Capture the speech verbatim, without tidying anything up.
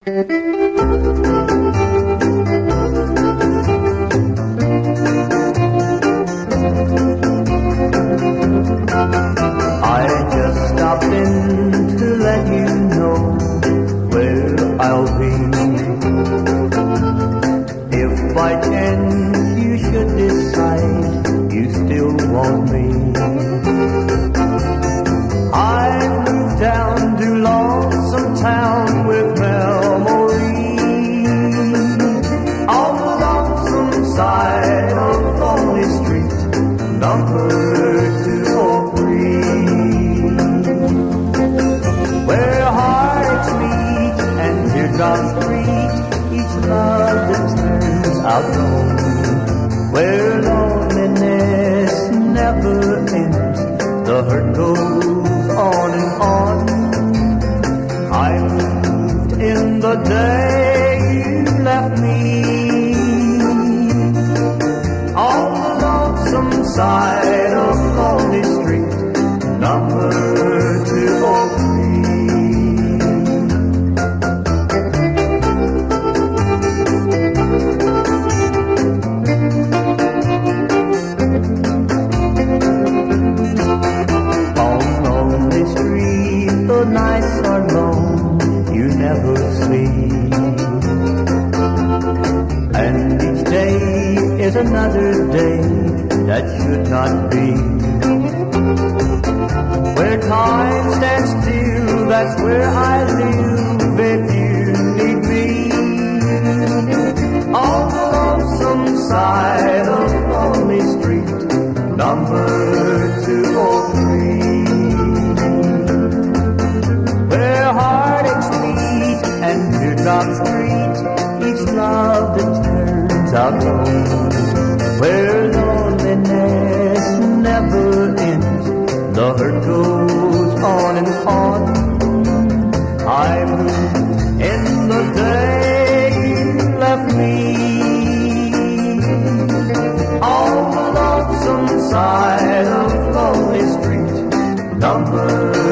I just stopped in to let you know where I'll be. If by chance you should decide you still want me, I've moved down to Lonesome Town with memories on the lonesome side of Lonely Street, number two oh three, where hearts meet and teardrops greet each love that turns out wrong, where loneliness never ends, the hurt goes on and on. I moved in the day you left me on the lonesome side of Lonely Street, number two oh three. On Lonely Street, the nights are long, you never sleep, and each day is another day that should not be. Where time stands still, that's where I live if you need me, on the lonesome side of Lonely Street, number two oh three, where heartaches meet and teardrops greet each love that turns out wrong, where loneliness never ends, the hurt goes on and on. I moved in the day you left me on the lonesome side of Lonely Street, number